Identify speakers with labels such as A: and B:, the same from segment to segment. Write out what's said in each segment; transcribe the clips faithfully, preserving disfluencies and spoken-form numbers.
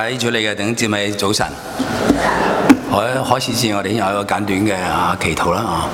A: 位主理嘅弟兄姊妹早晨。開開始前，我哋有一個簡短嘅啊祈禱啦啊！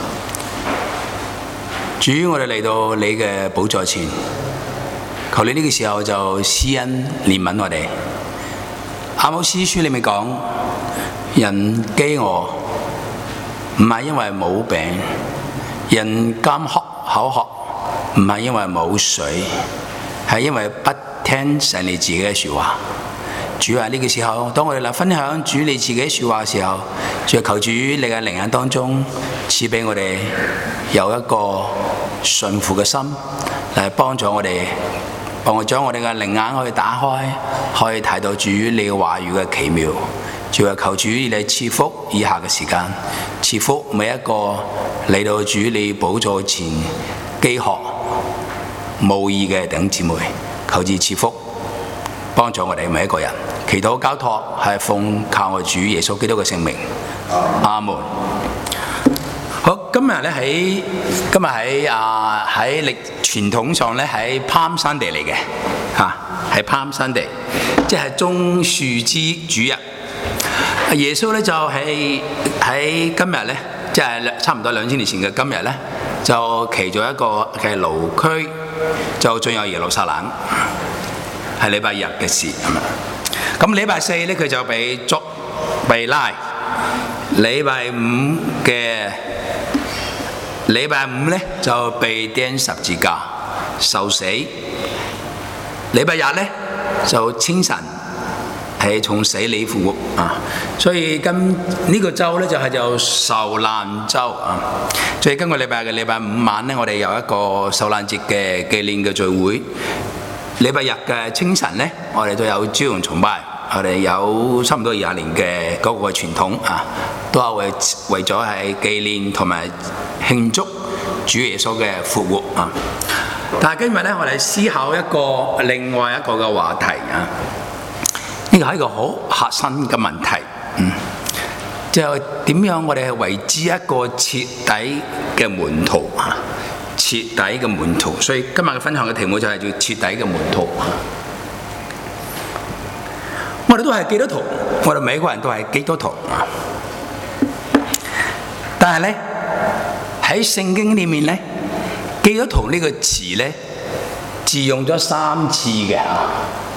A: 主，我哋嚟到你嘅寶座前，求你呢個時候就施恩憐憫我哋。阿摩司書裏面講，人飢餓唔係因為冇餅，人乾渴口渴唔係因為冇水，係因為不聽神你自己嘅說話。主啊，呢個時候，當我哋嚟分享主你自己嘅說話嘅時候，就求主你嘅靈眼當中賜俾我哋有一個順服嘅心，嚟幫助我哋，幫我將我哋嘅靈眼可以打開，可以睇到主你嘅話語嘅奇妙。主啊，求主你賜福以下嘅時間，賜福每一個嚟到主你寶座前飢渴無義嘅弟兄姊妹，求主賜福幫助我哋每一個人。祈禱交託係奉靠我主耶穌基督嘅聖名，阿門。好，今日咧喺今日喺啊喺歷傳統上咧喺 Palm Sunday 嚟嘅嚇，係 Palm Sunday，即係棕樹枝主日。耶穌咧就係喺今日咧，即係差唔多兩千年前嘅今日咧，就騎咗一個嘅驢駒，就進入耶路撒冷，係禮拜日嘅事咁啊。咁禮拜四咧佢就被捉被拉，禮拜五嘅禮拜五咧就被釘十字架受死，禮拜日咧就清晨係從死裏復活啊！所以今呢個週咧就係就受難週啊！所以今個禮拜嘅禮拜五晚咧，我哋有一個受難節嘅紀念嘅聚會。禮拜日嘅清晨咧，我哋都有朝陽崇拜，我哋有差唔多廿年嘅嗰個傳統啊，都係為為咗係紀念同埋慶祝主耶穌嘅復活啊！但係今日咧，我哋思考一個另外一個嘅話題啊，呢個係一個好核心嘅問題，嗯，就係點樣我哋係為之一個徹底嘅門徒啊！徹底嘅門徒，所以今日嘅分享嘅題目就係叫徹底嘅門徒。我哋都係基督徒，我哋每個人都係基督徒啊。但係咧喺聖經裏面咧，基督徒呢個詞咧，只用咗三次嘅啊。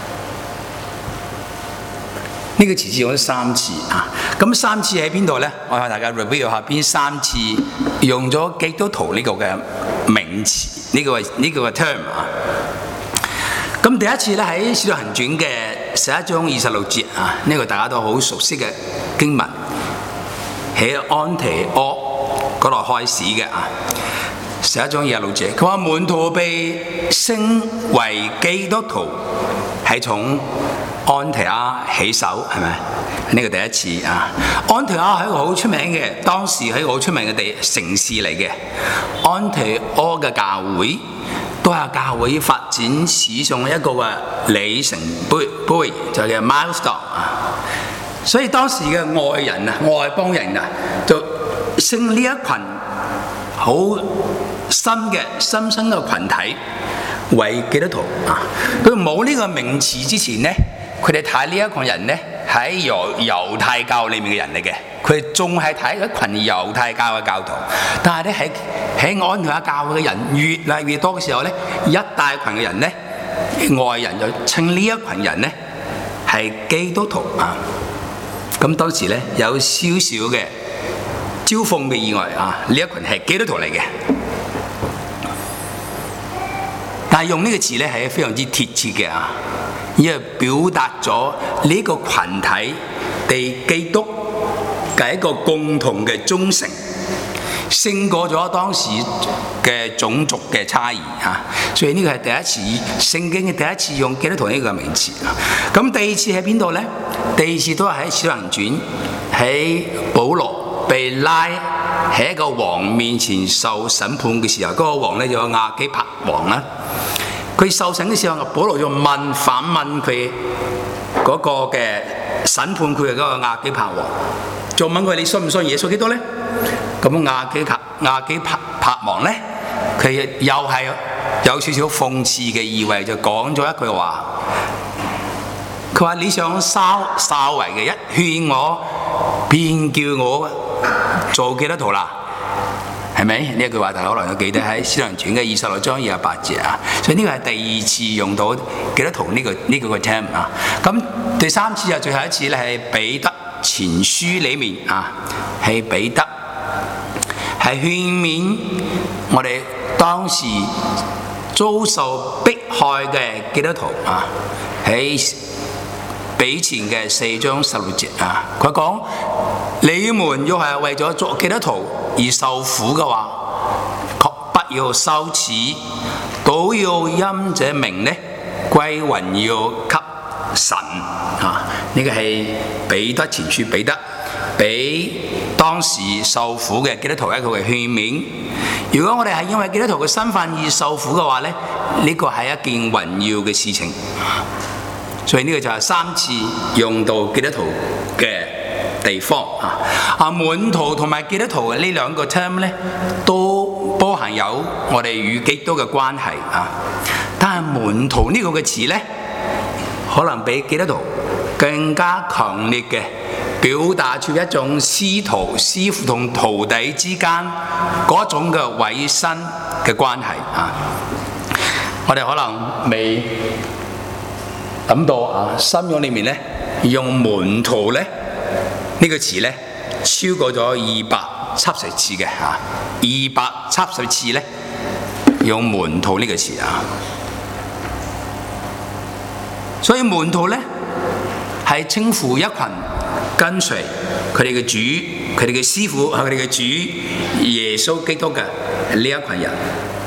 A: 呢個詞只用咗三次啊。咁三次喺邊度咧？我向大家 review 下邊三次用咗基督徒呢個嘅名詞，呢、這個呢、這個 term 啊。咁第一次咧喺《使徒行傳》嘅十一章二十六節啊，呢、這個大家都好熟悉嘅經文，喺安提阿嗰度開始嘅啊。十一章二十六節，佢話門徒被升為基督徒係從安提阿起手，係咪？呢、這個第一次啊。安提阿係一個好出名嘅，當時係一個好出名嘅地城市嚟嘅。安提阿嘅教會都係教會發展史上一個嘅里程碑，碑就叫 milestone 啊。所以當時嘅外人啊、外邦人啊，就升呢一群好新嘅新生嘅群體為基督徒啊。佢冇呢個名詞之前咧，佢哋睇呢一群人咧喺猶猶太教裏面嘅人嚟嘅，佢哋仲係睇一群猶太教嘅教徒。但係咧喺喺安提阿教會嘅人越嚟越多嘅時候咧，一大群嘅人咧，外人就稱呢一群人咧係基督徒啊。咁當時咧有少少嘅嘲諷嘅意外啊，呢一群係基督徒嚟嘅。但係用呢個詞咧係非常之貼切嘅啊，因為表達咗呢個群體對基督嘅一個共同嘅忠誠，勝過咗當時嘅種族嘅差異啊。所以呢個係第一次聖經嘅第一次用基督徒呢個名詞啊。咁第二次喺邊度咧？第二次都係喺《使徒行傳》，喺保羅被拉喺一個王面前受審判嘅時候，嗰、那個王咧就係亞基帕王啦。佢受審嘅時候，保羅就問反問佢嗰個嘅審判佢嘅嗰個亞基帕王，就問佢你信唔信耶穌基督咧？咁亞基帕亞基帕帕王咧，佢又係有少少諷刺嘅意味，就講咗一句話。 佢話你想稍稍為嘅一勸我，便叫我做基督徒啦，係咪？呢一句話大家可能都記得喺《使徒行傳》嘅二十六章二十八節啊。所以呢個係第二次用到基督徒呢個呢個個 term 啊。咁第三次就最後一次咧，係彼得前書裏面啊，係彼得係勸勉我哋當時遭受迫害嘅基督徒啊，喺彼前嘅四章十六節啊，佢講：你們若係為咗作基督徒而受苦嘅話，確不要羞恥，都要因這名呢歸榮耀給神啊！呢、這個係彼得前書彼得俾當時受苦嘅基督徒一個嘅勸勉。如果我哋係因為基督徒嘅身份而受苦嘅話咧，呢、這個係一件榮耀嘅事情。所以呢個就係三次用到基督徒嘅地方啊！啊，門徒同埋基督徒嘅呢兩個 term 咧，都包含有我哋與基督嘅關係啊。但係門徒呢個嘅詞咧，可能比基督徒更加強烈嘅表達出一種師徒、師傅同徒弟之間嗰種嘅委身嘅關係啊！我哋可能未諗到啊，新約裏面咧用門徒咧呢個詞咧超過咗二百七十次嘅嚇，二百七十次咧用門徒呢個詞啊，所以門徒咧係稱呼一群跟隨佢哋嘅主、佢哋嘅師傅、係佢哋嘅主耶穌基督嘅呢一群人。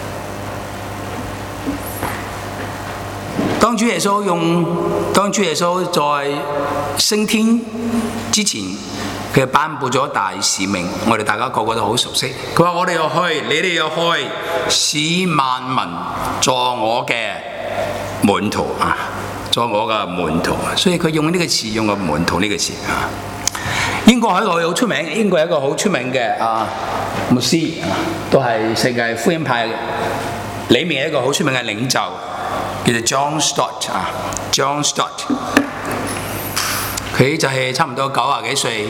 A: 當主耶穌用，當主耶穌在升天之前，佢頒布咗大使命，我哋大家個個都好熟悉。佢話：我哋要去，你哋要去，使萬民作我嘅門徒啊，作我嘅門徒。所以佢用呢個詞，用個門徒呢個詞啊。英國係一個好出名，英國係一個好出名嘅啊牧師，都係世界福音派裏面一個好出名嘅領袖。叫做 John Stott 啊 ，John Stott， 佢就係差唔多九廿幾歲，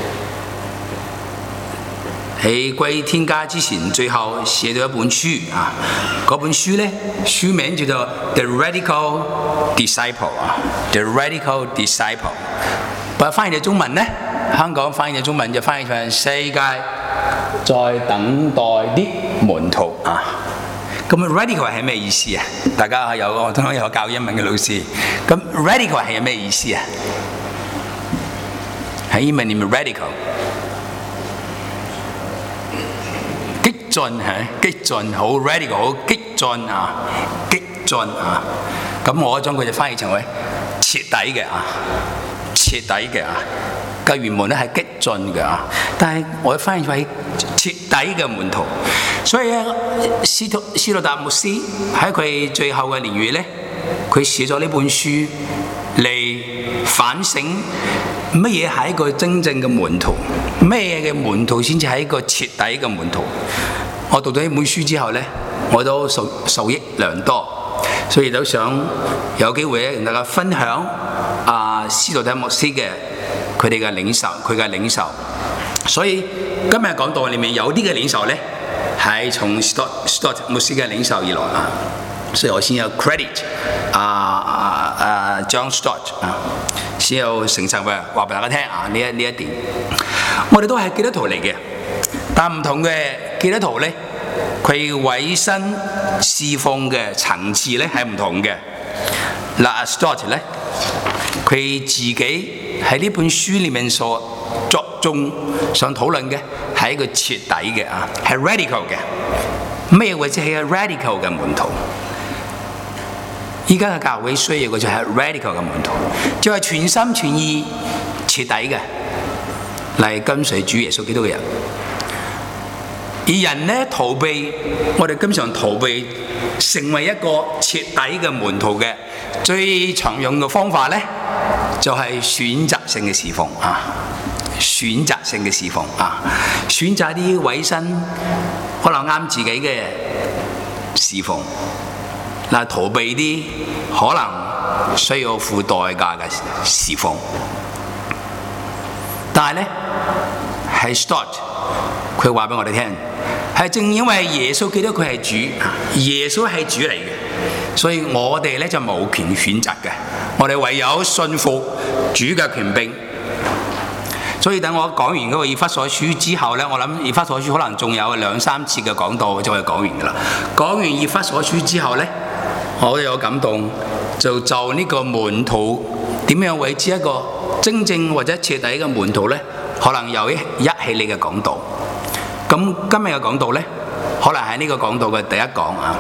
A: 喺歸天家之前，最後寫咗一本書啊。嗰本書咧，書名叫做 The Radical Disciple 啊 ，The Radical Disciple。不過翻譯嘅中文咧，香港翻譯嘅中文就翻譯成世界在等待啲門徒啊。咁 radical 係咩意思啊？大家有我聽有教英文嘅老師，咁 radical 係咩意思啊？喺英文裏面 radical 激進係激進，好 radical 好激進啊，激進啊！咁我將佢就翻譯成為徹底嘅啊，徹底嘅啊。嘅原文咧係激進嘅啊，但係我翻譯為徹底嘅門徒。所以咧，司徒司徒達牧師喺佢最後嘅年月咧，佢寫咗呢本書嚟反省乜嘢係一個真正嘅門徒，咩嘅門徒先至係一個徹底嘅門徒。我讀咗呢本書之後咧，我都受受益良多，所以都想有機會咧同大家分享啊司徒達牧師嘅佢哋嘅領袖，佢嘅領袖。所以今日講道裏面有啲嘅領袖咧，係從 Stott Stott 牧師嘅領袖而來啊，所以我先有 credit 啊啊啊 John Stott 啊，先有誠實嘅話俾大家聽啊，呢一呢一點，我哋都係基督徒嚟嘅，但唔同嘅基督徒咧，佢委身侍奉嘅層次咧係唔同嘅。嗱 Stott 咧，佢自己喺呢本書裏面所着重想討論嘅係一個徹底嘅啊，係 radical 嘅。咩或者係 radical 嘅門徒？依家嘅教會需要嘅就係 radical 嘅門徒，就係全心全意徹底嘅嚟跟隨主耶穌基督嘅人。而人咧逃避，我哋經常逃避成為一個徹底嘅門徒嘅最常用嘅方法咧，就係選擇性嘅侍奉啊！選擇性嘅侍奉啊！選擇啲委身可能啱自己嘅侍奉，嗱逃避啲可能需要付代價嘅侍奉。但係咧係 start， 佢話俾我哋聽，係正因為耶穌基督佢係主，耶穌係主嚟嘅，所以我哋咧就冇權選擇嘅，我哋唯有信服主嘅權柄。所以等我講完嗰個以弗所書之後咧，我諗以弗所書可能仲有兩三次嘅講道就係講完噶啦。講完以弗所書之後咧，我有感動，就就呢個門徒點樣為之一個真正或者徹底嘅門徒咧，可能有一一系列嘅講道。咁今日嘅講道咧，可能係呢個講道嘅第一講啊。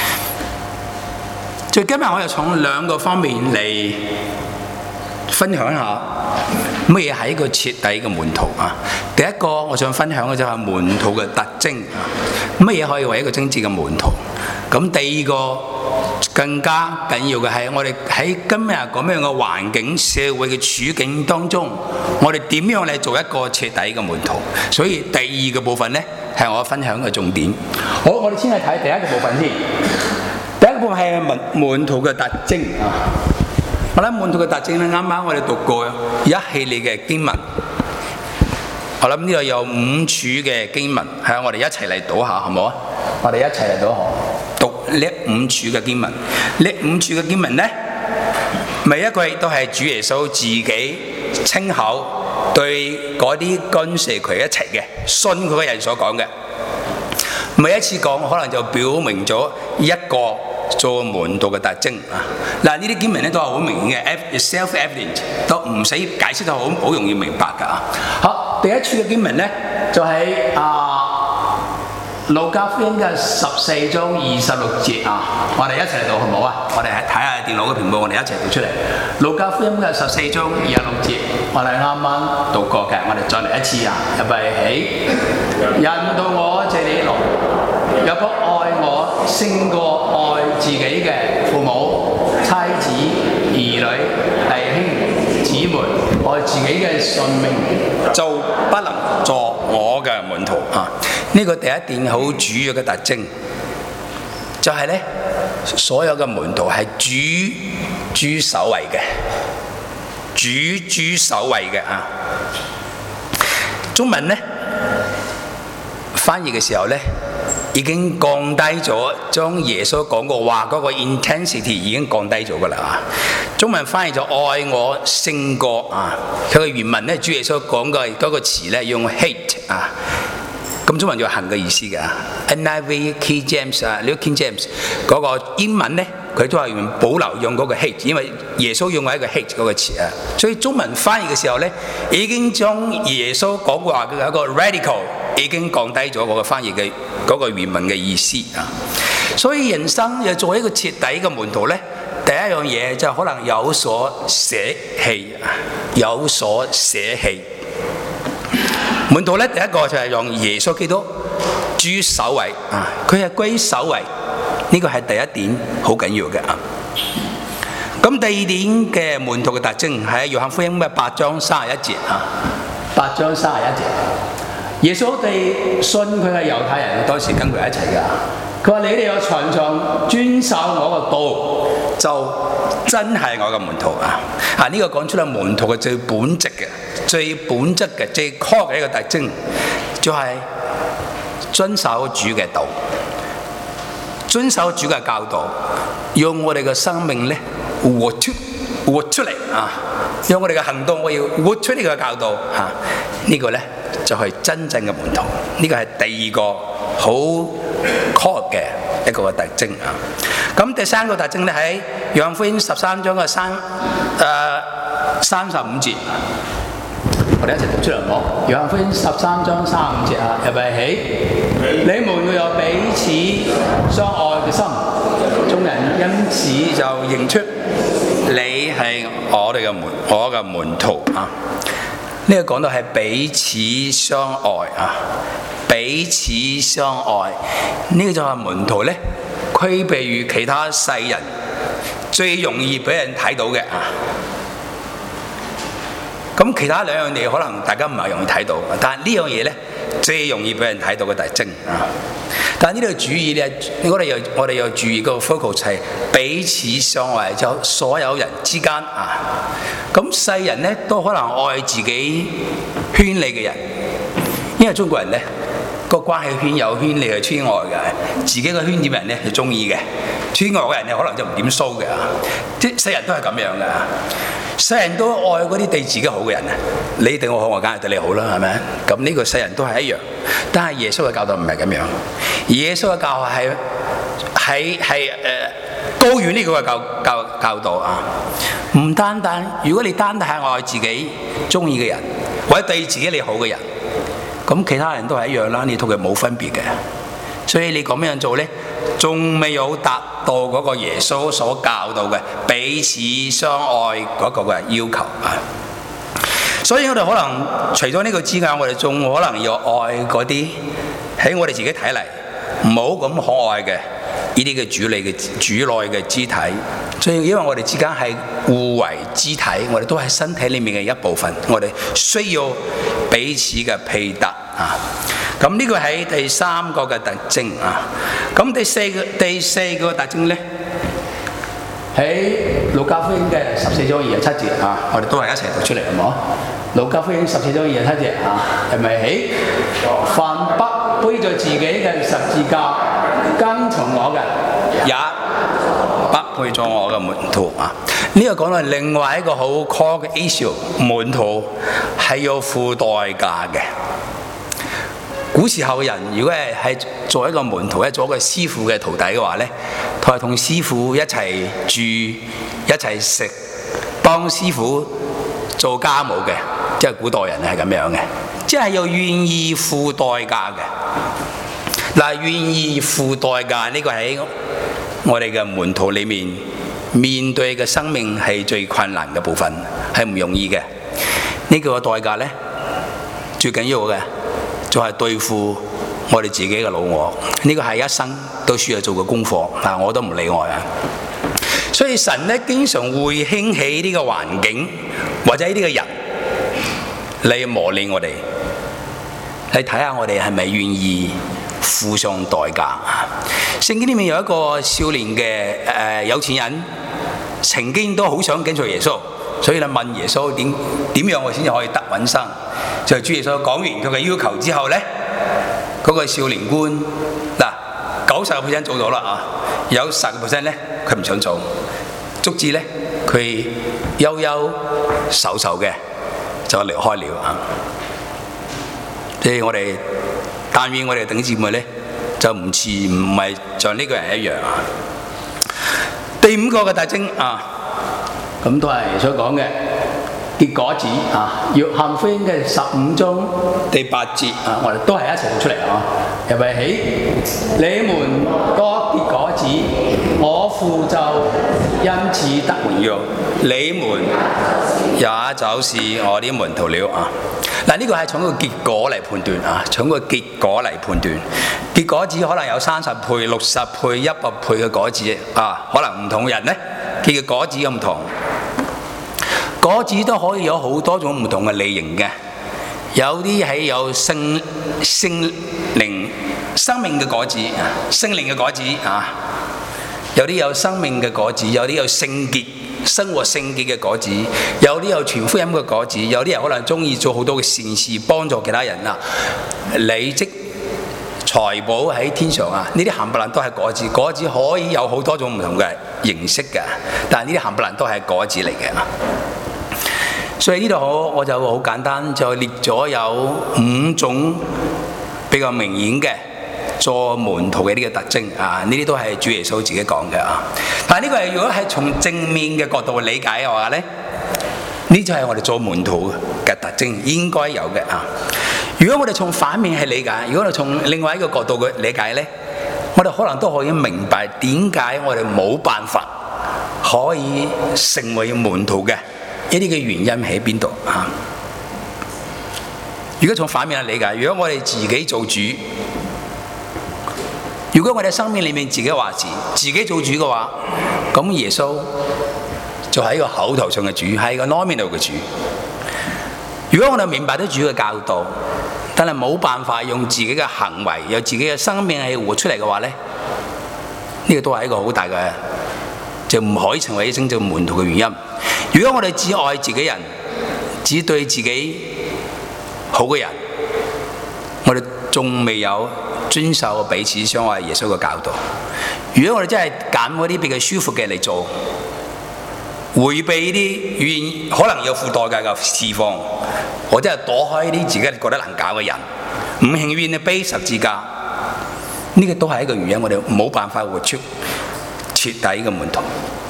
A: 所以今日我又從兩個方面嚟分享一下乜嘢係一個徹底嘅門徒啊。第一個我想分享嘅就係門徒嘅特徵啊，乜嘢可以為一個真正嘅門徒。咁第二個更加緊要嘅係我哋喺今日咁樣嘅環境社會嘅處境當中，我哋點樣嚟做一個徹底嘅門徒。所以第二個部分呢係我分享嘅重點。好，我哋先去睇第一個部分先。第一個部分係門門徒嘅特徵啊。我諗門徒嘅特徵咧，啱啱我哋讀過一系列嘅經文。我諗呢度有五處嘅經文，係我哋一齊嚟讀下，好唔好啊？我哋一齊嚟讀下。讀呢五處嘅經文，呢五處嘅經文呢，每一句都係主耶穌自己親口對嗰啲跟隨佢一齊嘅信佢嘅人所講嘅。每一次講，可能就表明咗一個做門徒嘅特徵啊！嗱，呢啲經文咧都係好明顯嘅 ，self-evident， 都唔使解釋，都好好容易明白㗎啊！好，第一處嘅經文咧就喺啊。路加福音嘅十四章二十六節啊，我哋一齊嚟讀好唔好啊？我哋睇下電腦嘅屏幕，我哋一齊讀出嚟。路加福音嘅十四章二十六節，我哋啱啱讀過嘅，我哋再嚟一次啊！預備起，人到我這裡來，若不愛我勝過愛自己嘅父母、妻子、兒女、弟兄、姊妹，愛自己嘅性命，就不能作我嘅門徒啊！呢個第一點好主要嘅特徵，就係咧，所有嘅門徒係主主首位嘅，主主首位嘅啊！中文咧翻譯嘅時候咧，已經降低咗，將耶穌講過話嗰個 intensity 已經降低咗噶啦啊！中文翻譯咗愛我勝過啊，佢嘅原文咧，主耶穌講嘅嗰個詞咧用 hate 啊。咁中文有恨嘅意思嘅 ，N I V King James 啊 ，New King James 嗰個英文咧，佢都係用保留用嗰個 hate， 因為耶穌用嘅一個 hate 嗰個詞啊，所以中文翻譯嘅時候咧，已經將耶穌講過話嘅一個 radical 已經降低咗嗰個翻譯嘅嗰個原文嘅意思啊。所以人生要做一個徹底嘅門徒咧，第一樣嘢就可能有所捨棄，有所捨棄。門徒咧，第一個就係用耶穌基督主首位啊，佢係歸首位，呢個係第一點好緊要嘅啊。咁第二點嘅門徒嘅特徵係約翰福音嘅八章三十一節啊，八章三十一節，耶穌哋信佢嘅猶太人當時跟佢一齊㗎，佢話你哋要常常遵守我嘅道，就真係我嘅門徒啊！啊，呢、這個講出嚟門徒嘅最本質嘅、最本質嘅、最 core 嘅一個特徵，就係、是、遵守主嘅道，遵守主嘅教導，用我哋嘅生命咧活出活出嚟啊！用我哋嘅行動，我要活出呢個教導嚇，啊這個、呢個咧就係、是、真正嘅門徒。呢、這個係第二個好 core 嘅一個特徵啊！咁第三個特徵咧喺約翰福音十三章嘅三誒三十五節，我哋一齊讀出嚟好。約翰福音十三章三十五節啊，預備起，你們要有彼此相愛嘅心，眾人因此就認出你係我哋嘅門，我嘅門徒啊！呢、這個講到係彼此相愛啊，彼此相愛，呢、這個就係門徒咧。區別於其他世人最容易俾人睇到嘅啊，咁其他兩樣嘢可能大家唔係容易睇到，但係呢樣嘢咧最容易俾人睇到嘅特徵啊。 但呢度主意咧，我哋又我哋又注意個 focus 係彼此相愛，就所有人之間啊。咁世人咧都可能愛自己圈裏嘅人，因為中國人咧個關係圈有圈裏係圈外嘅，自己個圈子人咧係中意嘅，圈外嘅人咧可能就唔點騷嘅。即世人都係咁樣嘅，世人都愛嗰啲對自己好嘅人啊。你對我好，我梗係對你好啦，係咪？咁呢個世人都係一樣，但係耶穌嘅教導唔係咁樣。耶穌嘅教係係係誒高於呢個嘅教教教導啊！唔單單，如果你單單係愛自己中意嘅人，或者對自己你好嘅人，咁其他人都係一樣啦，你同佢冇分別嘅。所以你咁樣做呢，仲未有達到嗰個耶穌所教導嘅彼此相愛嗰個嘅要求啊！所以我哋可能除咗呢個之外，我哋仲可能要愛嗰啲喺我哋自己睇嚟唔好咁可愛嘅呢啲嘅主內嘅主內嘅肢體。所以因為我哋之間係互為肢體，我哋都係身體裏面嘅一部分，我哋需要彼此嘅配搭啊。咁呢個係第三個嘅特徵啊。咁第四個第四個特徵咧，喺路加福音嘅十四章二十七節啊，我哋都係一齊讀出嚟好唔好？路加福音十四章二十七節啊，係咪起？凡不背著自己嘅十字架跟從我嘅，也不配做我嘅門徒啊！呢、這個講到另外一個好 core 嘅 issue， 門徒係要付代價嘅。古時候嘅人如果係係做一個門徒，做一個師傅嘅徒弟嘅話咧，佢係同師傅一齊住、一齊食，幫師傅做家務嘅，即係古代人係咁樣嘅，即係要願意付代價嘅。嗱，願意付代價呢個喺我哋嘅門徒裏面面對嘅生命係最困難嘅部分，係唔容易嘅。呢個代價咧，最緊要嘅就係對付我哋自己嘅老我。呢個係一生都需要做嘅功課，嗱，我都唔例外啊。所以神咧經常會興起呢個環境或者呢啲嘅人嚟磨練我哋，嚟睇下我哋係咪願意付上代價。聖經裏面有一個少年嘅誒、呃、有錢人，曾經都好想跟隨耶穌，所以咧問耶穌點點樣我先至可以得永生。就主耶穌講完佢嘅要求之後咧，嗰、那個少年官嗱九十個 percent 做到啦啊，有十個 percent 咧佢唔想做，卒之咧佢憂憂愁愁嘅就離開了啊。即係我哋但願我哋弟兄姊妹咧就唔似唔係像呢個人一樣啊。第五個嘅特徵啊，咁都係所講嘅結果子啊。約翰福音嘅十五章第八節啊，我哋都係一齊讀出嚟啊。入咪起，你們多結果子，我父就因此得榮耀，你們也就是我啲門徒了啊。嗱，呢個係從個結果嚟判斷啊，從個結果嚟判斷。結果子可能有三十倍、六十倍、一百倍嘅果子啊，可能唔同人咧，佢嘅果子唔同。果子都可以有好多種唔同嘅類型嘅，有啲係有聖聖靈生命嘅果子，聖靈嘅果子啊，有啲有生命嘅果子，有啲有聖潔生活聖潔嘅果子，有啲有傳福音嘅果子，有啲人可能中意做好多嘅善事，幫助其他人啊，累積財寶喺天上啊！呢啲冚唪唥都係果子，果子可以有好多種唔同嘅形式嘅，但係呢啲冚唪唥都係果子嚟嘅。所以呢度好，我就好簡單就列咗有五種比較明顯嘅做門徒嘅呢個特徵啊！呢啲都係主耶穌自己講嘅啊。但係呢個係如果係從正面嘅角度去理解嘅話咧，呢就係我哋做門徒嘅特徵應該有嘅啊。如果我哋從反面去理解，如果我哋從另外一個角度去理解咧，我哋可能都可以明白點解我哋冇辦法可以成為門徒嘅一啲嘅原因喺邊度啊？如果從反面去理解，如果我哋自己做主，如果我哋生命裏面自己話事，自己做主嘅話，咁耶穌就係一個口頭上嘅主，係一個 nominal 嘅主。如果我哋明白到主嘅教導， 但係冇辦法用自己嘅行為、有自己嘅生命去活出嚟嘅話咧，呢、呢個都係一個好大嘅，就唔可以成為一真正門徒嘅原因。如果我哋只愛自己人，只對自己好嘅人，我哋仲未有遵守彼此相愛耶穌嘅教導。如果我哋真係揀嗰啲比較舒服嘅嚟做，迴避啲願可能要付代價嘅釋放，或者係躲開啲自己覺得難搞嘅人，唔情願去背十字架，呢、這個都係一個原因，我哋冇辦法活出徹底嘅門徒。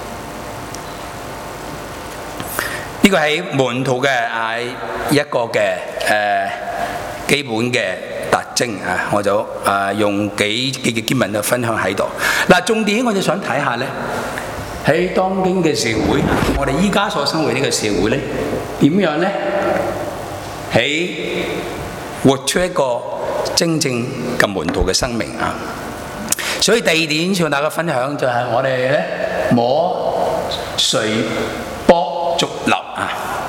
A: 呢、這個係門徒嘅啊一個嘅誒、呃、基本嘅特徵啊，我就啊用幾幾嘅經文去分享喺度。嗱，重點我就想睇下咧，喺當今嘅社會，我哋依家所生活呢個社會咧，點樣咧喺活出一個真正嘅門徒嘅生命啊？所以第二點想大家分享就係我哋咧摸水波逐流啊！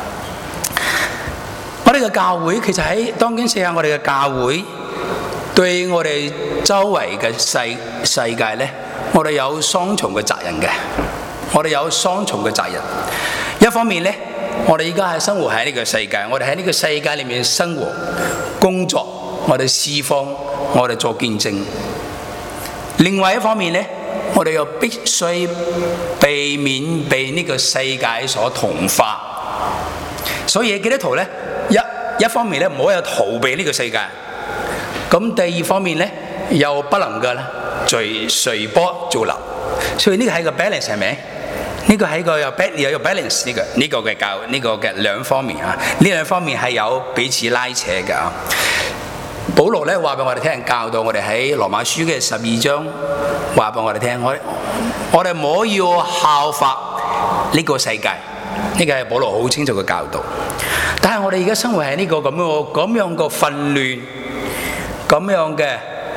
A: 我哋嘅教會其實喺當今世界，我哋嘅教會對我哋周圍嘅世世界咧，我哋有雙重嘅責任嘅。我哋有雙重嘅責任。一方面咧，我哋而家係生活喺呢個世界，我哋喺呢個世界裏面生活、工作，我哋侍奉，我哋做見證。另外一方面咧，我哋又必須避免被呢個世界所同化。所以基督徒咧，一一方面咧唔好有逃避呢個世界，咁第二方面咧又不能夠咧隨隨波逐流。所以呢個係個 balance 係咪？呢個係一個有 balance 有 balance 呢個呢個嘅教呢個嘅兩方面啊，呢兩方面係有彼此拉扯嘅啊。保羅咧話俾我哋聽，教導我哋喺羅馬書嘅十二章話俾我哋聽，我我哋唔好要效法呢個世界，呢個係保羅好清楚嘅教導。但係我哋而家生活喺呢個咁樣咁樣嘅混亂、咁樣嘅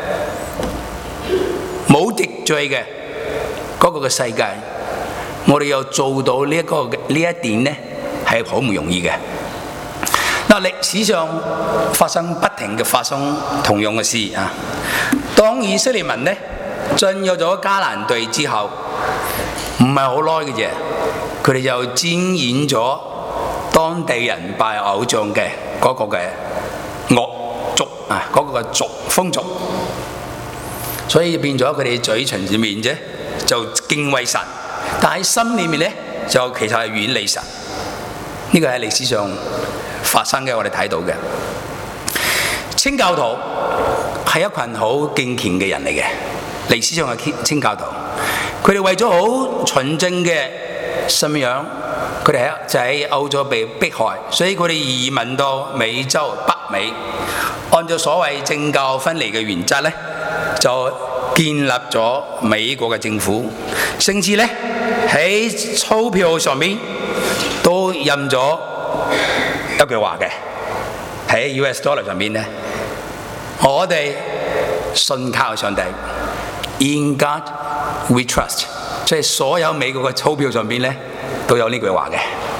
A: 冇秩序嘅嗰個嘅世界，我哋又做到呢一個呢一點呢，係好唔容易嘅。嗱，歷史上發生不停嘅發生同樣嘅事啊。當以色列民呢進入咗迦南地之後，唔係好耐嘅啫，佢哋就沾染咗當地人拜偶像嘅嗰個嘅惡俗啊，嗰、嗰個嘅俗風俗，所以變咗佢哋嘴唇上面啫就敬畏神，但喺心裏面咧就其實係遠離神。呢個係歷史上發生嘅，我哋睇到嘅。清教徒係一群好敬虔嘅人嚟嘅，歷史上嘅清教徒，佢哋為咗好純正嘅信仰，佢哋喺就喺歐洲被迫害，所以佢哋移民到美洲北美，按照所謂政教分離嘅原則咧，就建立咗美國嘅政府，甚至咧喺鈔票上面都印咗一句話嘅，喺 U S dollar 上面咧，我哋信靠上帝 ，In God we trust， 即係所有美國嘅鈔票上邊咧都有呢句話嘅，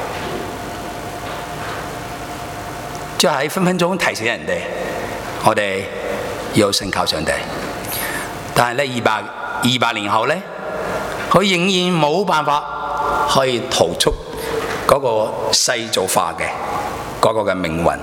A: 即係喺分分鐘提醒人哋，我哋要信靠上帝。但係咧，二百二百年後咧，佢仍然冇辦法可以逃出嗰個世俗化嘅嗰個嘅命運。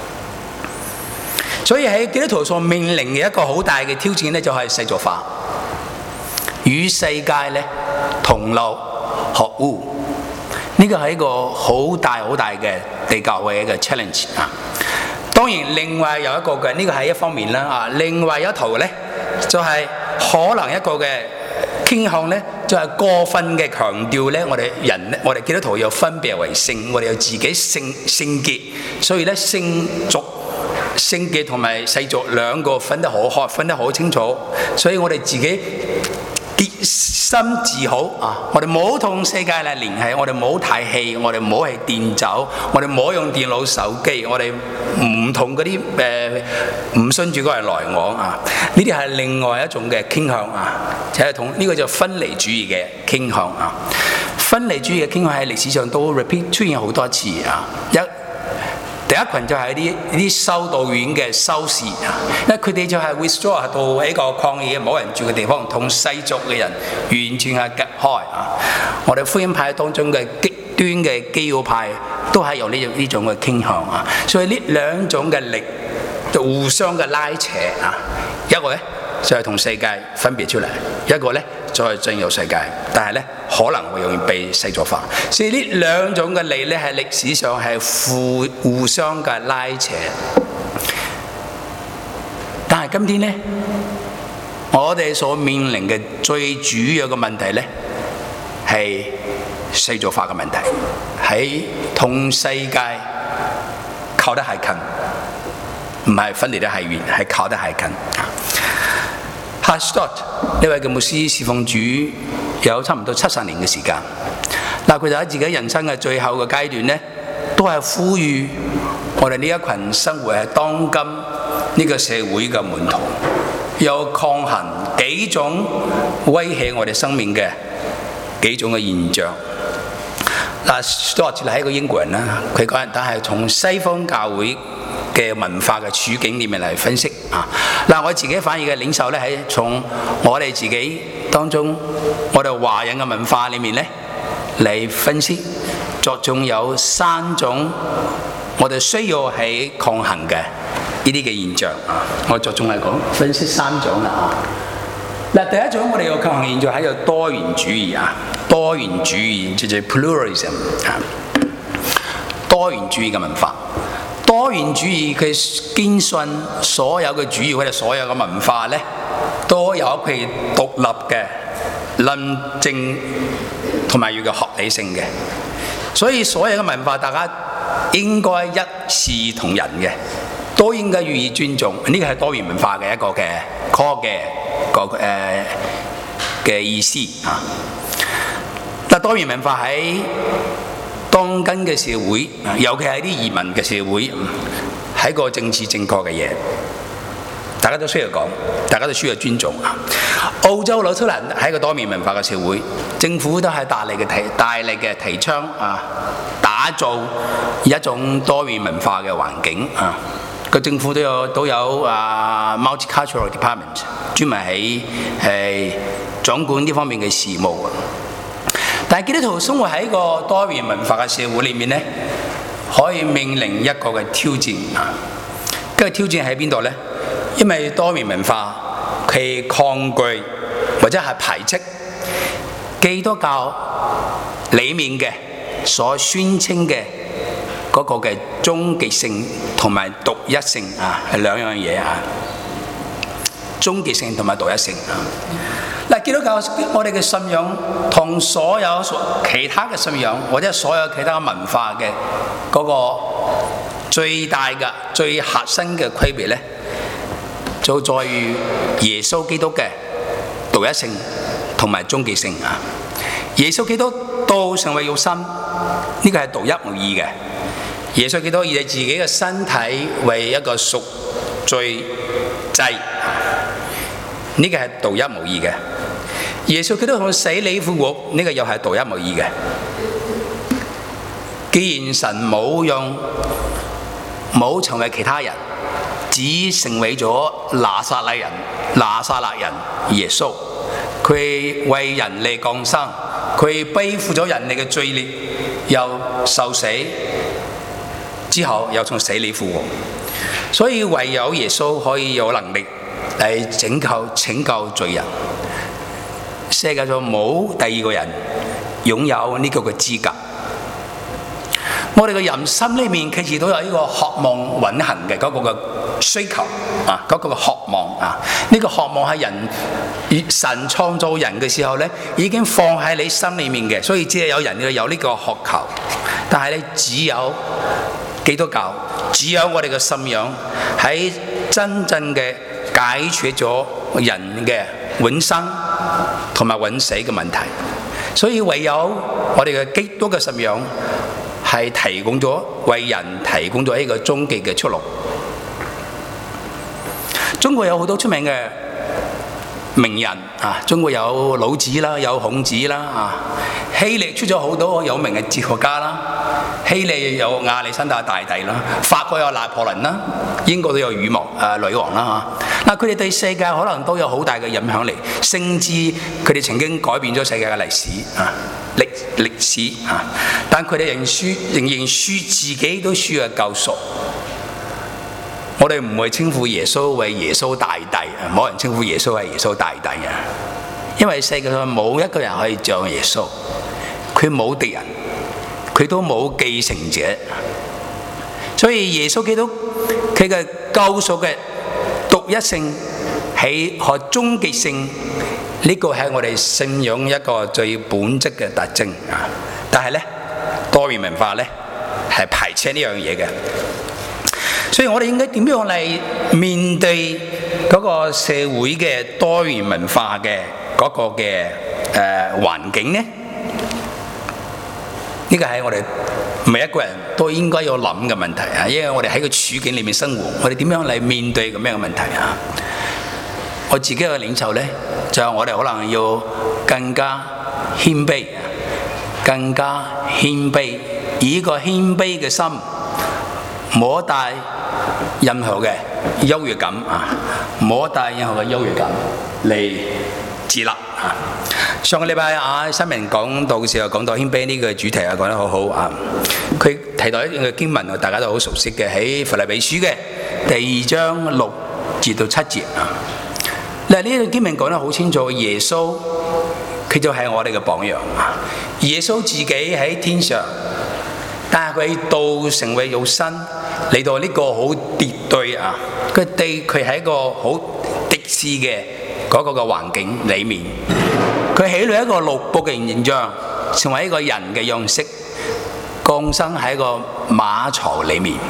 A: 所以喺基督徒所面臨嘅一個好大嘅挑戰咧，就係世俗化，與世界咧同流合污。呢個係一個好大好大嘅地教嘅一個 challenge 啊！當然，另外有一個嘅呢個係一方面啦啊，另外一頭咧就係、是、可能一個嘅傾向咧，就係、是、過分嘅強調咧，我哋人咧，我哋基督徒要分別為聖，我哋要自己聖聖潔，所以咧聖俗、聖潔同埋世俗兩個分得好開，分得好清楚，所以我哋自己潔心自好啊！我哋唔好同世界嚟聯繫，我哋唔好睇戲，我哋唔好係電酒，我哋唔好用電腦手機，我哋唔同嗰啲誒唔信主嗰人來往啊！呢啲係另外一種嘅傾向啊，就係同呢個就分離主義嘅傾向啊。分離主義嘅傾向喺歷史上都 repeat 出現好多次啊。一第一群就係啲啲修道院嘅修士啊，因為佢哋就係 withdraw 到一個曠野冇人住嘅地方，同世俗嘅人完全係隔開啊。我哋福音派當中嘅極端嘅基要派都係有呢種呢種嘅傾向啊，所以呢兩種嘅力就互相嘅拉扯啊，一個咧就係同世界分別出嚟，一個咧就係進入世界，但係咧可能會容易被世俗化，所以呢兩種嘅力咧喺歷史上係互互相嘅拉扯。但係今天咧，我哋所面臨嘅最主要嘅問題咧係世俗化嘅問題，喺同世界靠得係近，唔係分離得係遠，係靠得係近。Hallstatt 呢位嘅牧師侍奉主有差唔多七十年嘅時間，嗱佢就喺自己人生嘅最後嘅階段咧，都係呼籲我哋呢一群生活喺當今呢個社會嘅門徒，有抗衡幾種威脅我哋生命嘅幾種嘅現象。嗱 Stott 係一個英國人啦，佢講，但係從西方教會嘅文化嘅處境裏面嚟分析啊。嗱，我自己反而嘅領受咧，喺從我哋自己當中，我哋華人嘅文化裏面咧嚟分析，着重有三種我哋需要喺抗衡嘅呢啲嘅現象啊。我着重嚟講分析三種啦啊。嗱，第一種我哋要抗衡現象係有多元主義啊，多元主義就係 pluralism 啊，多元主義嘅文化。多元主義佢堅信所有嘅主義或者所有嘅文化咧，都有佢獨立嘅論證同埋要嘅合理性嘅，所以所有嘅文化大家應該一視同仁嘅，都應該予以尊重。呢個係多元文化嘅一個嘅 core 嘅個誒嘅意思啊。但多元文化喺當今嘅社會，尤其係啲移民嘅社會，係一個政治正確嘅嘢，大家都需要講，大家都需要尊重。澳洲紐西蘭係一個多元文化嘅社會，政府都係大力嘅提大力嘅提倡啊，打造一種多元文化嘅環境啊。個政府都有都有啊 multicultural department 專門喺係掌管呢方面嘅事務。但係基督徒生活喺一個多元文化嘅社會裏面咧，可以面臨一個嘅挑戰啊！嗰個挑戰喺邊度咧？因為多元文化佢抗拒或者係排斥基督教裡面嘅所宣稱嘅嗰個嘅終極性同埋獨一性啊，係兩樣嘢啊！終極性同埋獨一性啊！嗱，基督教我哋嘅信仰同所有其他嘅信仰或者所有其他文化嘅嗰個最大嘅最核心嘅區別咧，就在於耶穌基督嘅獨一性同埋終極性啊！耶穌基督道成為肉身，呢個係獨一無二嘅。耶穌基督以自己嘅身體為一個贖罪祭，呢個係獨一無二嘅。耶穌基督同死裡復活，呢個又係獨一無二嘅。既然神冇用冇成為其他人，只成為咗拿撒勒人，拿撒勒人耶穌，佢為人類降生，佢背負咗人類嘅罪孽，又受死之後又從死裡復活，所以唯有耶穌可以有能力嚟拯救拯救罪人。世界上冇第二個人擁有呢個嘅資格。我哋嘅人心裏面其實都有呢個渴望永恆嘅嗰個嘅需求啊，嗰個嘅渴望啊，呢個渴望係人神創造人嘅時候咧，已經放喺你心裏面嘅，所以只係有人有呢個渴求。但係咧，只有基督教，只有我哋嘅信仰喺真正嘅解決咗人嘅永生同埋永死嘅問題，所以唯有我哋嘅基督嘅信仰係提供咗為人提供咗一個終極嘅出路。中國有好多出名嘅名人啊，中國有老子啦，有孔子啦啊，希臘出咗好多有名嘅哲學家啦， 希臘有亞歷山大大帝啦，法國有拿破崙啦，英國都有羽毛誒女王啦嚇。嗱，佢哋對世界可能都有好大嘅影響力，甚至佢哋曾經改變咗世界嘅歷史啊，歷歷史啊。但佢哋仍輸，仍然輸自己都輸嘅救贖。我哋唔會稱呼耶穌為耶穌大帝，冇人稱呼耶穌為耶穌大帝啊！因為世界上冇一個人可以像耶穌，佢冇敵人，佢都冇繼承者，所以耶穌基督佢嘅救贖嘅獨一性係和終極性，呢個係我哋信仰一個最本質嘅特徵啊！但係咧，多元文化咧係排斥呢樣嘢嘅。所以我哋應該點樣嚟面對嗰個社會嘅多元文化嘅嗰個嘅誒環境呢？呢個係我哋每一個人都應該要諗嘅問題啊！因為我哋喺個處境裏面生活，我哋點樣嚟面對咁樣嘅問題啊？我自己嘅領袖呢，就係我哋可能要更加謙卑，更加謙卑，以呢個謙卑嘅心，冇帶任何嘅優越感啊，冇帶任何嘅優越感嚟自立啊。上個禮拜啊，新聞講到嘅時候講到謙卑呢個主題啊，講得好好啊。佢提到一段嘅經文，大家都好熟悉嘅，喺腓立比書嘅第二章六至到七節啊。嗱，呢段經文講得好清楚，耶穌佢就係我哋嘅榜樣啊。耶穌自己喺天上，但係佢道成為肉身嚟到呢個好絕對啊，佢對佢喺一個好敵視嘅嗰個嘅環境裏面，佢起嚟一個奴僕嘅形象，成為一個人嘅樣式，降生喺一個馬槽裏面，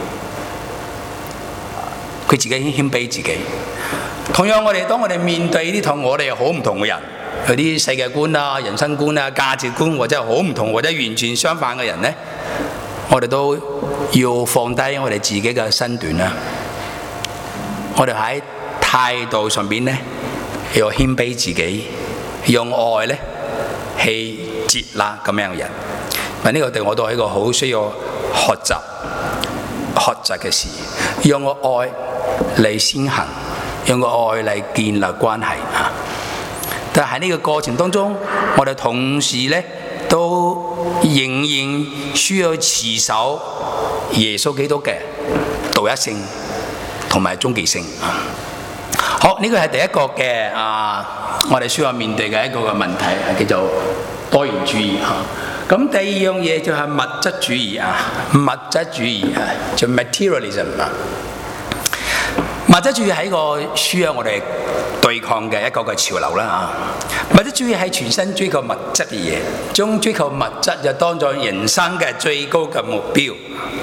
A: 佢自己謙卑自己。同樣我哋當我哋面對呢同我哋好唔同嘅人，佢啲世界觀啊、人生觀啊、價值觀或者好唔同或者完全相反嘅人呢，我哋都要放低我哋自己嘅身段啦。我哋喺態度上邊呢，要謙卑自己，用愛呢去接納咁樣嘅人。嗱，呢個對我都係一個好需要學習學習嘅事，用個愛嚟先行，用個愛嚟建立關係啊！但係喺呢個過程當中，我哋同時呢都仍然需要持守耶穌基督嘅獨一性同埋終極性啊！好，呢個係第一個嘅啊，我哋需要面對嘅一個嘅問題，叫做多元主義啊。咁第二樣嘢就係物質主義啊，物質主義啊，就 materialism 啊。物質主義係一個需要我哋對抗嘅一個嘅潮流啦啊！物質主義係全身追求物質嘅嘢，將追求物質就當作人生嘅最高嘅目標。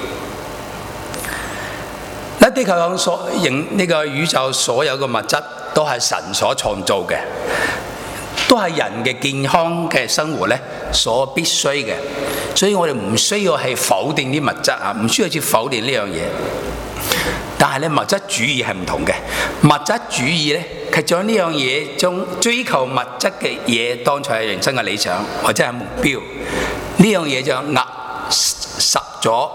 A: 喺地球上所形呢個宇宙所有嘅物質都係神所創造嘅，都係人嘅健康嘅生活咧所必須嘅，所以我哋唔需要係否定啲物質啊，唔需要去否定呢樣嘢。但係咧，物質主義係唔同嘅。物質主義咧，佢將呢樣嘢，將追求物質嘅嘢當作係人生嘅理想或者係目標。呢樣嘢就壓實咗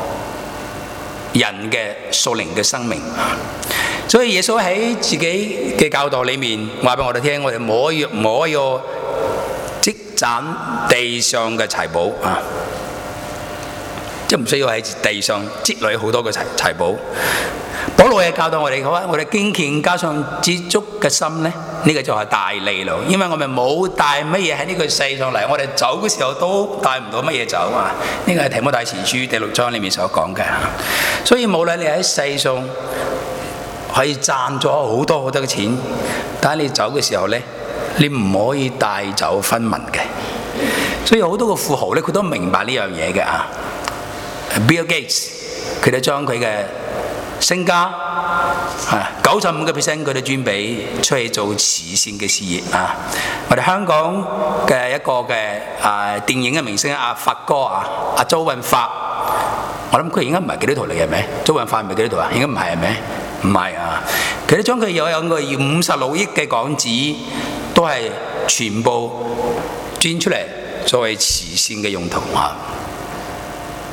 A: 人嘅屬靈嘅生命。所以耶穌喺自己嘅教導裏面話俾我哋聽，我哋唔可以唔可以積攢地上嘅財寶啊！即係唔需要喺地上積累好多嘅財財寶。保羅嘅教導我哋講，我哋敬虔加上知足嘅心咧，呢、呢個就係大利路。因為我哋冇帶乜嘢喺呢個世上嚟，我哋走嘅時候都帶唔到乜嘢走啊！呢個係提摩太前書第六章裏面所講嘅。所以無論你喺世上可以賺咗好多好多嘅錢，但係你走嘅時候咧，你唔可以帶走分文嘅。所以好多個富豪咧，佢都明白呢樣嘢嘅啊。Bill Gates 佢都將佢嘅身家啊九十五個 percent 佢都專俾出去做慈善嘅事業啊！我哋香港嘅一個嘅啊電影嘅明星阿發哥啊，阿周潤發，我諗佢應該唔係基督徒嚟嘅，係咪？周潤發唔係基督徒啊？應該唔係，係咪？唔係啊！佢都將佢有有個五十六億嘅港紙，都係全部捐出嚟作為慈善嘅用途啊！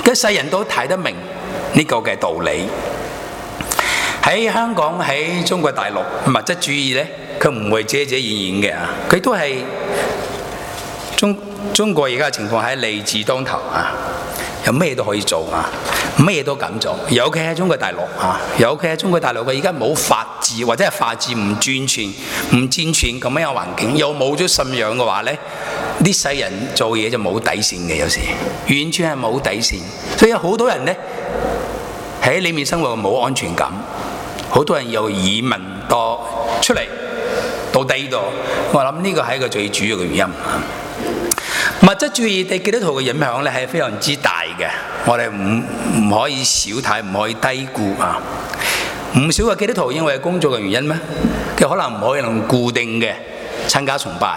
A: 嘅世人都睇得明呢個嘅道理。喺香港喺中國大陸物質主義呢，佢唔會遮遮掩掩嘅啊，佢都係中中國而家嘅情況係利字當頭啊，有咩都可以做啊，咩都敢做。尤其喺中國大陸啊，尤其喺中國大陸嘅而家冇法治或者係法治唔專全、唔健全咁樣嘅環境，又冇咗信仰嘅話呢，啲世人做嘢就冇底線嘅，有時完全係冇底線。所以有好多人呢，喺裏面生活冇安全感，好多人又移民到出嚟到第二度。我諗呢個係一個最主要嘅原因。物質主義對基督徒嘅影響咧係非常之大嘅，我哋唔唔可以小睇，唔可以低估啊！唔少嘅基督徒因為工作嘅原因咩，佢可能唔可以能固定嘅參加崇拜，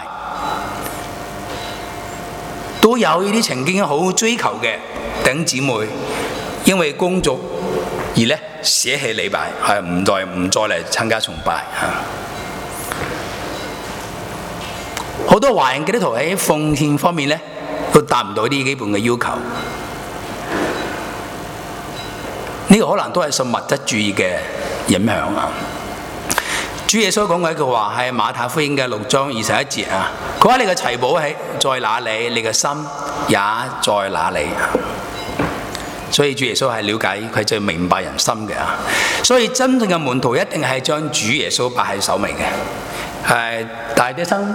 A: 都有呢啲曾經好追求嘅弟兄姊妹，因為工作而咧捨棄禮拜，係唔再唔再嚟參加崇拜啊！好多華人基督徒喺奉獻方面咧，都達唔到啲基本嘅要求。呢個可能都係受物質主義嘅影響啊！主耶穌講過一句話係馬太福音嘅六章二十一節啊，佢話：你嘅財寶喺在哪裏，你嘅心也在哪裏。所以主耶穌係了解，佢最明白人心嘅啊！所以真正嘅門徒一定係將主耶穌擺喺首尾嘅。係大啲生，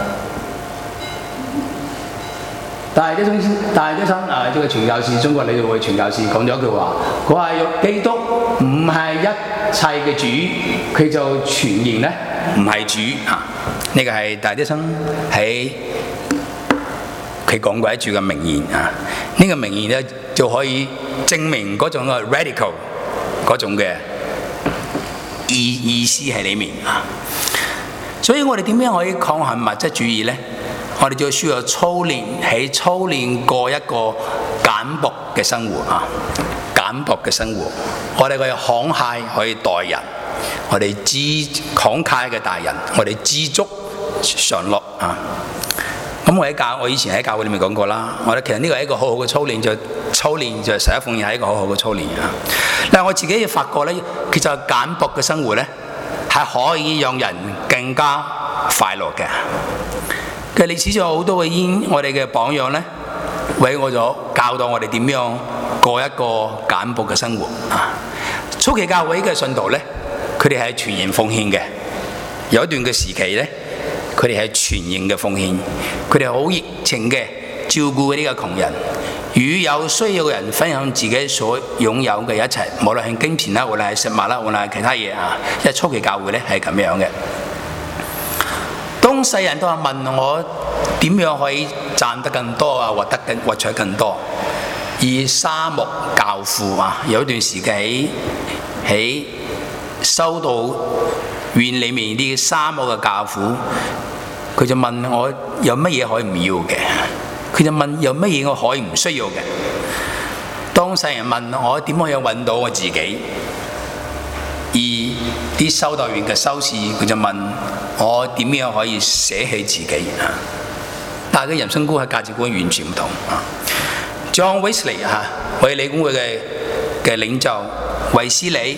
A: 大啲生，大啲生啊！呢個傳教士，中國領導會傳教士講咗一句話，佢話：基督唔係一切嘅主，佢就全然咧唔係主啊！呢個係大啲生喺佢講過一句嘅名言啊！呢個名言咧就可以證明嗰種嘅 radical 嗰種嘅意意思喺裡面啊！所以我哋點樣可以抗衡物質主義呢？我哋就需要操練，喺操練過一個簡樸嘅生活啊！簡樸嘅生活，我哋可以慷慨，可以待人，我哋知慷慨嘅待人，我哋知足常樂啊！咁我喺教，我以前喺教會裏面講過啦。我哋其實呢個係一個好好嘅操練，就操練就十一奉獻係一個好好嘅操練啊！但係我自己發覺呢，其實簡樸嘅生活呢，係可以讓人更加快樂嘅。其實歷史上有好多嘅煙，我哋嘅榜樣呢，為我咗教導我哋點樣過一個簡樸嘅生活啊！初期教會嘅信徒呢，佢哋係全然奉獻嘅。有一段嘅時期呢，佢哋係全然嘅奉獻，佢哋好熱情嘅照顧呢個窮人，與有需要嘅人分享自己所擁有嘅一切，無論係金錢啦，無論係食物啦，無論係其他嘢啊。因為初期教會咧係咁樣嘅。當世人都係問我點樣可以賺得更多啊，獲得更獲取更多，而沙漠教父啊，有一段時期喺喺修道院裏面啲沙漠嘅教父，佢就問我有乜嘢可以唔要嘅？佢就問有乜嘢我可以唔需要嘅？當世人問我點可以揾到我自己，而啲修道院嘅修士佢就問我點樣可以捨棄自己啊？但係佢人生觀係價值觀完全唔同啊。John Wesley 啊，衛理公會嘅嘅領袖衛斯理，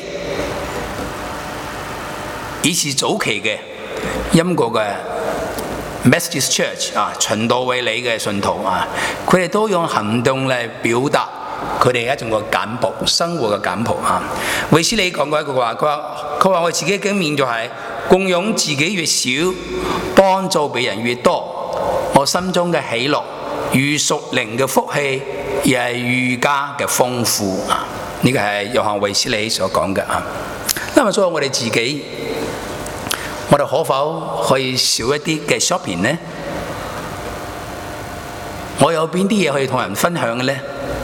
A: 以是早期嘅英國嘅 Methodist Church 啊，循道衛理嘅信徒啊，佢哋都用行動嚟表達佢哋一種個簡樸生活嘅簡樸啊。衛斯理講過一句話，佢話佢話我自己經驗就係共用自己越少，幫助別人越多，我心中嘅喜樂與屬靈嘅福氣亦係愈加嘅豐富啊！呢個係約翰衛斯理所講嘅啊。因為所以我哋自己，我哋可否可以少一啲嘅 shopping 呢？我有邊啲嘢可以同人分享嘅呢？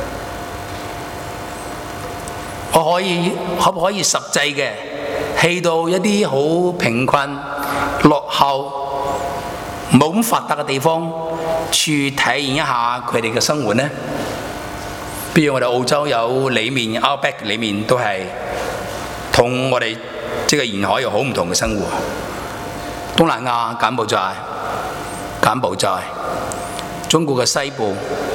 A: 我可以可唔可以實際嘅去到一啲好貧困、落後、冇咁發達嘅地方，去體驗一下佢哋嘅生活呢？比如我哋澳洲有裏面 Outback 裏面都係同我哋即係沿海有好唔同嘅生活。東南亞柬埔寨、柬埔寨、中國嘅西部、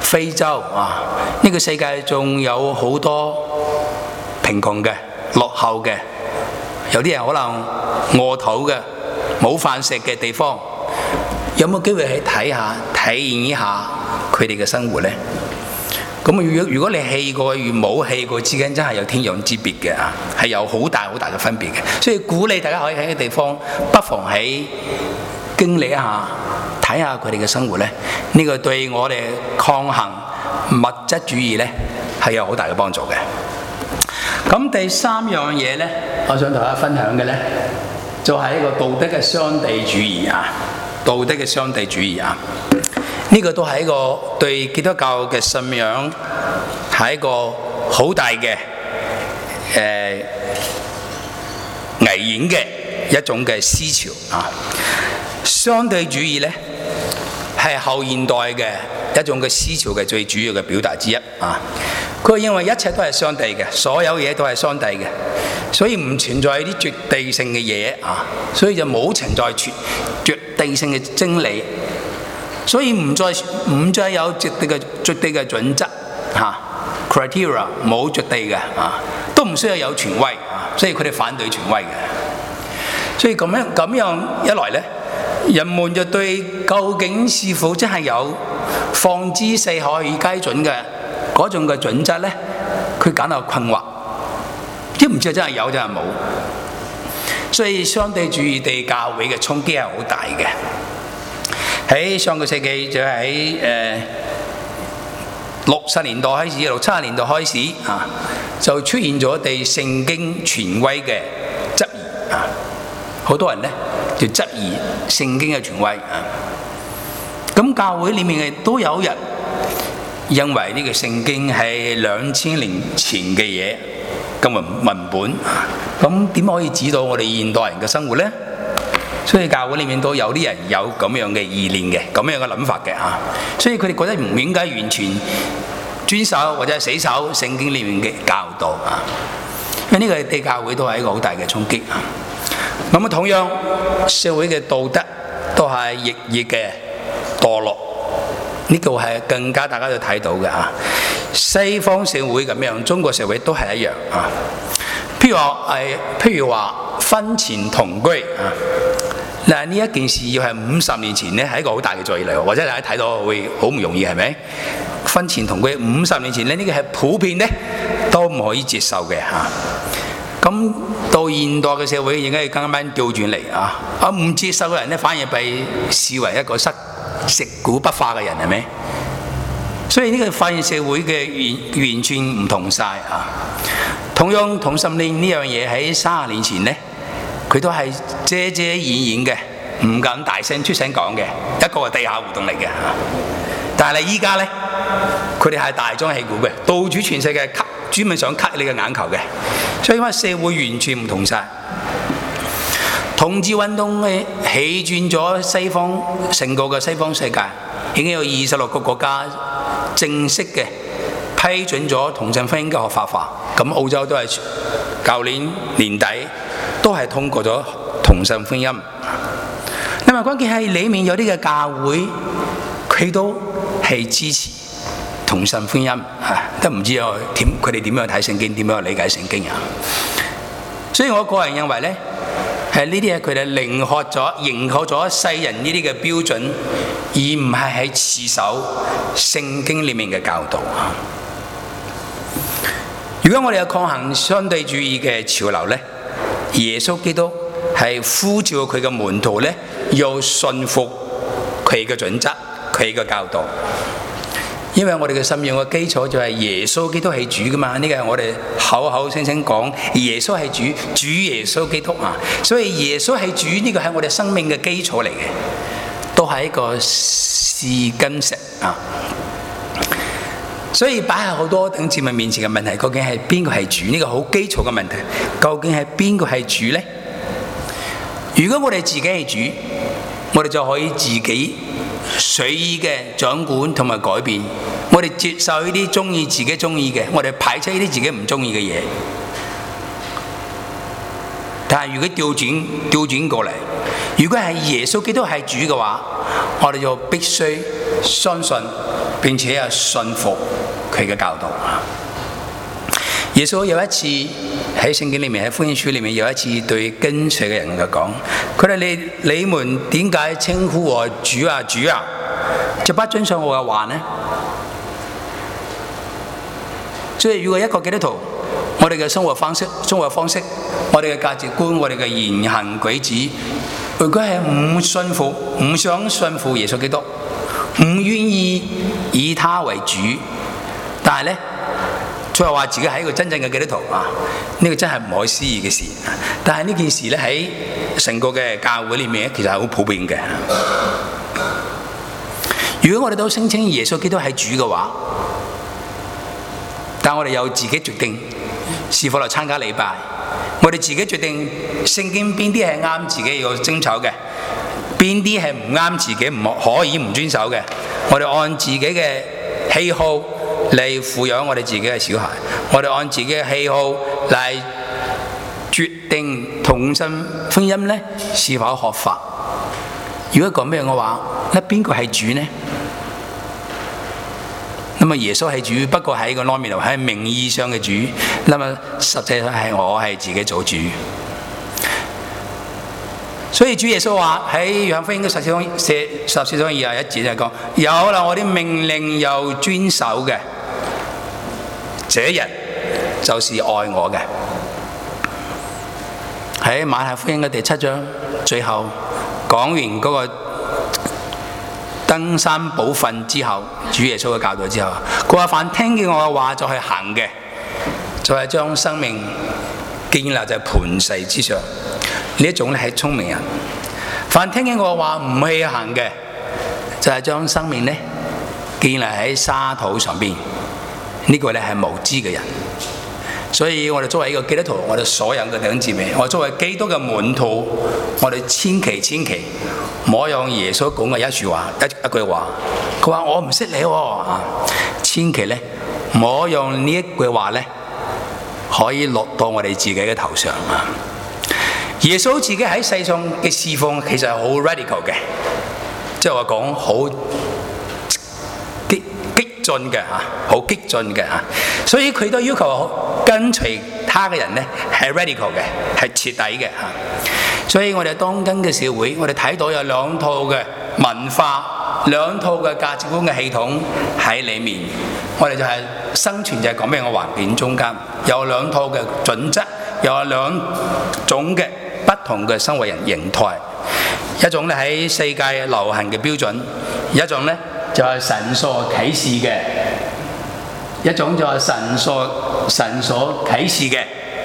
A: 非洲啊，呢個世界仲有好多貧窮嘅、落後嘅，有啲人可能餓肚嘅、冇飯食嘅地方，有冇機會去睇下、體驗一下佢哋嘅生活呢？咁如果如果你去過與冇去過之間，真係有天壤之別嘅啊，係有好大好大嘅分別嘅。所以鼓勵大家可以喺個地方，不妨喺經歷一下、睇下佢哋嘅生活呢。呢個對我哋抗衡物質主義呢係有好大嘅幫助嘅。咁第三樣嘢呢，我想同大家分享嘅呢，就係一個道德嘅相對主義啊，道德嘅相對主義啊。呢個都係一個對基督教嘅信仰係一個好大嘅誒、呃、危險嘅一種嘅思潮啊！相對主義呢係後現代嘅一種嘅思潮嘅最主要嘅表達之一啊！佢認為一切都係相對嘅，所有嘢都係相對嘅，所以唔存在啲絕對性嘅嘢啊！所以就冇存在絕絕對性嘅真理。所以唔再唔再有絕對嘅絕對嘅準則嚇 criteria 冇絕對嘅啊，都唔需要有權威啊，所以佢哋反對權威嘅。所以咁樣咁樣一來咧，人們就對究竟是否真係有放之四海而皆準嘅嗰種嘅準則咧，佢感到困惑，即唔知真係有真係冇。所以相對主義對教會嘅衝擊係好大嘅。喺上個世紀就喺誒六十年代開始，六七十年代開始啊，就出現咗對聖經權威嘅質疑啊！好多人咧就質疑聖經嘅權威啊！咁教會裡面嘅都有人認為呢個聖經係兩千年前嘅嘢嘅文文本啊！咁點可以指導我哋現代人嘅生活咧？所以教會裏面都有啲人有咁樣嘅意念嘅，咁樣嘅諗法嘅嚇。所以佢哋覺得唔應該完全遵守或者死守聖經裏面嘅教導啊。因為呢個對教會都係一個好大嘅衝擊啊。咁啊，同樣社會嘅道德都係日益嘅墮落，呢個係更加大家都睇到嘅啊。西方社會咁樣，中國社會都係一樣啊。譬如話係，譬如話婚前同居啊。嗱，呢一件事要係五十年前咧，係一個好大嘅罪嚟，或者大家睇到會好唔容易，係咪？婚前同居五十年前咧，呢個係普遍咧都唔可以接受嘅嚇。咁到現代嘅社會，應該係更加調轉嚟啊！啊，唔接受嘅人咧，反而被視為一個失食古不化嘅人，係咪？所以呢個發現社會嘅完完全唔同晒啊！同樣同性戀呢樣嘢喺三十年前咧，佢都係遮遮掩掩嘅，唔敢大聲出聲講嘅一個係地下活動嚟嘅。但係依家咧，佢哋係大張旗鼓嘅，到處全世界吸，專門想吸你嘅眼球嘅。所以因為社會完全唔同晒，同志運動嘅起轉咗西方成個嘅西方世界，已經有二十六個國家正式嘅批准咗同性婚姻嘅合法化。咁澳洲都係舊年年底。都係通過咗同性婚姻。另外關鍵係裡面有啲嘅教會，佢都係支持同性婚姻啊，都唔知啊點佢哋點樣睇聖經，點樣理解聖經啊。所以我個人認為咧，係呢啲係佢哋認可咗、認可咗世人呢啲嘅標準，而唔係喺持守聖經裡面嘅教導啊。如果我哋有抗衡相對主義嘅潮流咧，耶穌基督係呼召佢嘅門徒咧，要順服佢嘅準則、佢嘅教導。因為我哋嘅信仰嘅基礎就係耶穌基督係主噶嘛，呢個係我哋口口聲聲講耶穌係主，主耶穌基督啊。所以耶穌係主，呢個係我哋生命嘅基礎嚟嘅，都係一個是根石啊。所以擺喺好多等節目面前嘅問題，究竟係邊個係主？呢個好基礎嘅問題，究竟係邊個係主呢？如果我哋自己係主，我哋就可以自己隨意嘅掌管同埋改變。我哋接受呢啲中意自己中意嘅，我哋排斥呢啲自己唔中意嘅嘢。但係如果調轉調轉過嚟，如果係耶穌基督係主嘅話，我哋就必須相信並且係信服佢嘅教導。耶穌有一次喺聖經裏面，喺福音書裏面有一次對跟隨嘅人嘅講，佢哋你你們點解稱呼我主啊主啊，就不遵守我嘅話呢？所以如果一個基督徒，我哋嘅生活方式、生活方式、我哋嘅價值觀、我哋嘅言行舉止，如果係唔信服、唔想信服耶穌基督，唔願意以他為主，但係呢，佢又話自己係一個真正嘅基督徒啊！呢、這個真係唔可思議嘅事。但係呢件事咧喺成個嘅教會裏面，其實係好普遍嘅。如果我哋都聲稱耶穌基督係主嘅話，但我哋又自己決定是否嚟參加禮拜，我哋自己決定聖經邊啲係啱自己要遵守嘅，邊啲係唔啱自己唔可以唔遵守嘅，我哋按自己嘅喜好嚟撫養我哋自己嘅小孩，我哋按自己嘅喜好嚟決定同性婚姻呢是否合法。如果咁樣嘅話，那邊個係主呢？那麼耶穌係主，不過喺個 nominal 係名義上嘅主，那麼實際上係我係自己做主。所以主耶穌話喺約翰福音嘅十四章十四章二十一節就講：有啦，我啲命令又遵守嘅，這人就是愛我嘅。喺馬太福音嘅第七章最後講完嗰個登山寶訓之後，主耶穌嘅教導之後，佢話：凡聽見我嘅話就係行嘅，就係、是、將生命建立在磐石之上。呢一種咧係聰明人。凡聽見我嘅話唔去行嘅，就係、是、將生命咧建立喺沙土上邊。呢、這個咧係無知嘅人。所以我哋作為一個基督徒，我哋所有嘅弟兄姊妹，我作為基督嘅門徒，我哋千祈千祈唔好用耶穌講嘅一句話一一句話，佢話我唔識你喎啊！千祈咧唔好用呢一句話咧，可以落到我哋自己嘅頭上啊！耶穌自己喺世上嘅侍奉其實係好 radical 嘅，即係話講好激激進嘅嚇，好激進嘅嚇，所以佢都要求跟隨他嘅人咧係 radical 嘅，係徹底嘅嚇。所以我哋當今嘅社會，我哋睇到有兩套嘅文化、兩套嘅價值觀嘅系統喺裡面，我哋就係生存就係咁樣嘅環境中間，有兩套嘅準則，有兩種嘅不同嘅生活人形態，一種咧喺世界流行嘅標準，一種咧就係神所啟示嘅，一種就係神所神所啟示嘅，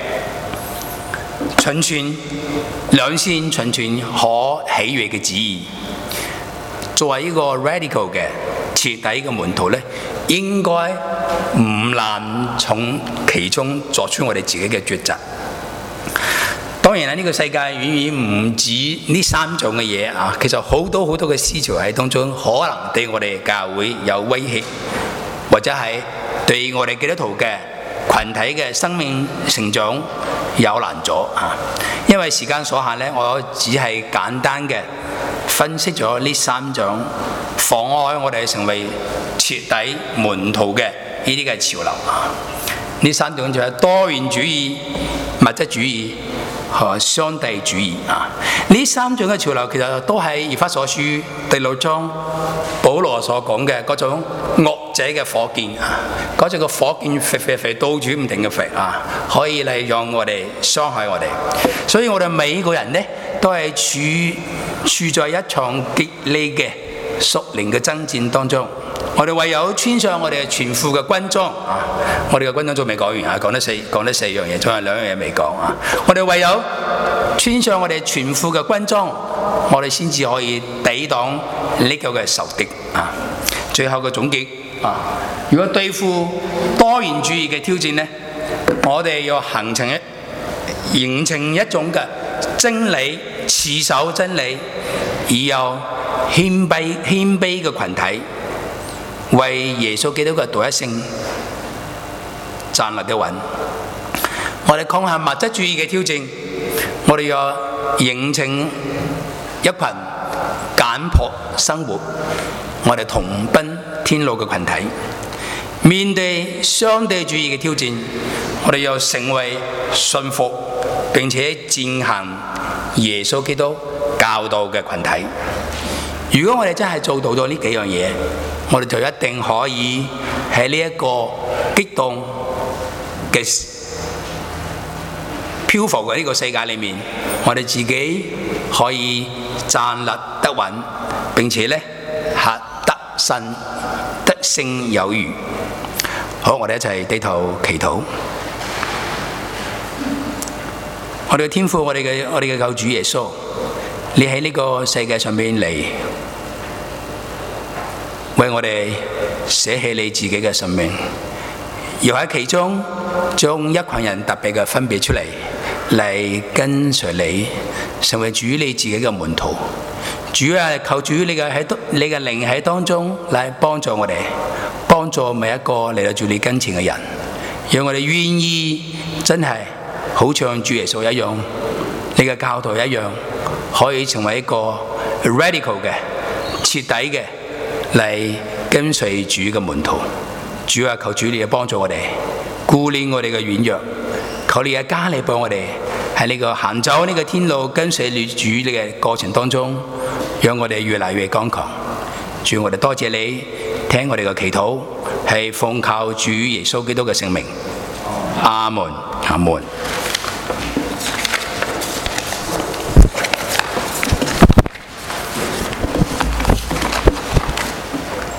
A: 循循兩線，循循可喜悅嘅旨意。作為一個 radical 嘅徹底嘅門徒咧，應該唔難從其中作出我哋自己嘅抉擇。當然啦，呢個世界遠遠唔止呢三種嘅嘢啊，其實好多好多嘅思潮喺當中，可能對我哋教會有威脅，或者係對我哋基督徒嘅群體嘅生命成長有難阻啊。因為時間所限咧，我只係簡單嘅分析咗呢三種妨礙我哋成為徹底門徒嘅呢啲嘅潮流啊。呢三種就係多元主義、物質主義和相對主義啊！呢三種嘅潮流其實都係以弗所書第六章保羅所講嘅嗰種惡者嘅火箭啊，嗰種個火箭飛飛飛倒轉唔停嘅飛啊，可以嚟讓我哋傷害我哋。所以我哋每個人呢，都係處處在一場激烈嘅屬靈嘅爭戰當中。我哋唯有穿上我哋全副嘅軍裝啊！我哋嘅軍裝仲未講完啊，講得四講得四樣嘢，仲有兩樣嘢未講啊！我哋唯有穿上我哋全副嘅軍裝，我哋先至可以抵擋呢個嘅仇敵啊！最後嘅總結啊，如果對付多元主義嘅挑戰呢，我哋要形成一形成一種嘅真理，持守真理，而有謙卑謙卑嘅群體。為耶穌基督嘅獨一性站立得穩，我哋抗衡物質主義嘅挑戰，我哋要形成一群簡反璞生活，我哋同奔天路嘅群體。面對相對主義嘅挑戰，我哋要成為信服並且踐行耶穌基督教導嘅群體。如果我哋真係做到咗呢幾樣嘢，我哋就一定可以喺呢一個激動嘅漂浮嘅呢個世界裏面，我哋自己可以站立得穩，並且咧係得勝得勝有餘。好，我哋一齊低頭祈禱。我哋嘅天父，我哋嘅我哋嘅救主耶穌，你喺呢個世界上面嚟，為我哋捨棄你自己嘅生命，又喺其中將一群人特別嘅分別出嚟，嚟跟隨你，成為主你自己嘅門徒。主啊，求主你嘅喺你嘅靈喺當中嚟幫助我哋，幫助每一個嚟到住你跟前嘅人，讓我哋願意真係好像主耶穌一樣，你嘅教導一樣，可以成為一個 radical 嘅徹底嘅嚟跟隨主嘅門徒。主啊，求主你嘅幫助我哋，顧念我哋嘅軟弱，求你嘅加力幫我哋喺呢個行走呢個天路跟隨你主嘅過程當中，讓我哋越嚟越剛強。主，我哋多謝你聽我哋嘅祈禱，係奉靠主耶穌基督嘅聖名。阿門，阿門。